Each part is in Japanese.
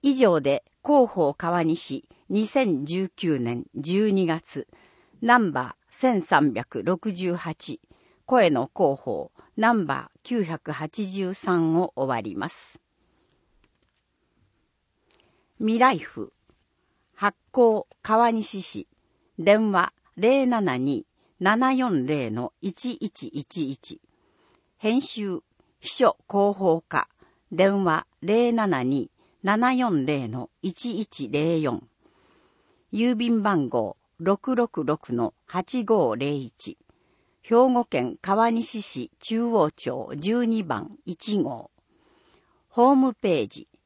以上で広報川西2019年12月ナンバー1368声の広報ナンバー983を終わります。未来府発行川西市電話 072-740-1111 編集秘書広報課電話 072-740-1104 郵便番号 666-8501 兵庫県川西市中央町12番1号ホームページ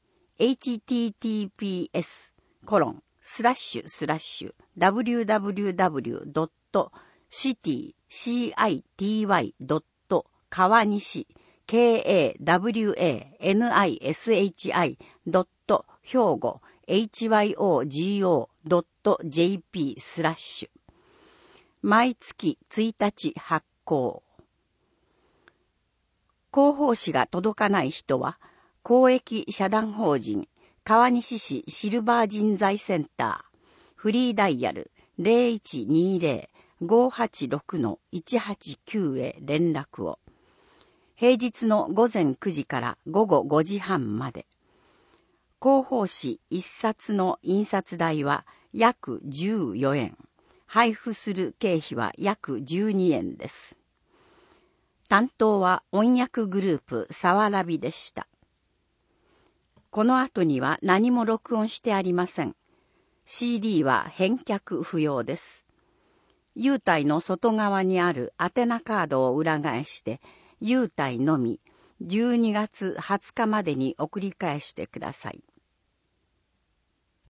https://www.city-kawanishi-hyogo.jp/ 毎月1日発行。広報誌が届かない人は、公益社団法人川西市シルバー人材センターフリーダイヤル 0120-586-189 へ連絡を。平日の午前9時から午後5時半まで。広報誌1冊の印刷代は約14円。配布する経費は約12円です。担当は音訳グループサワラビでした。この後には何も録音してありません。CD は返却不要です。優待の外側にある宛名カードを裏返して優待のみ12月20日までに送り返してください。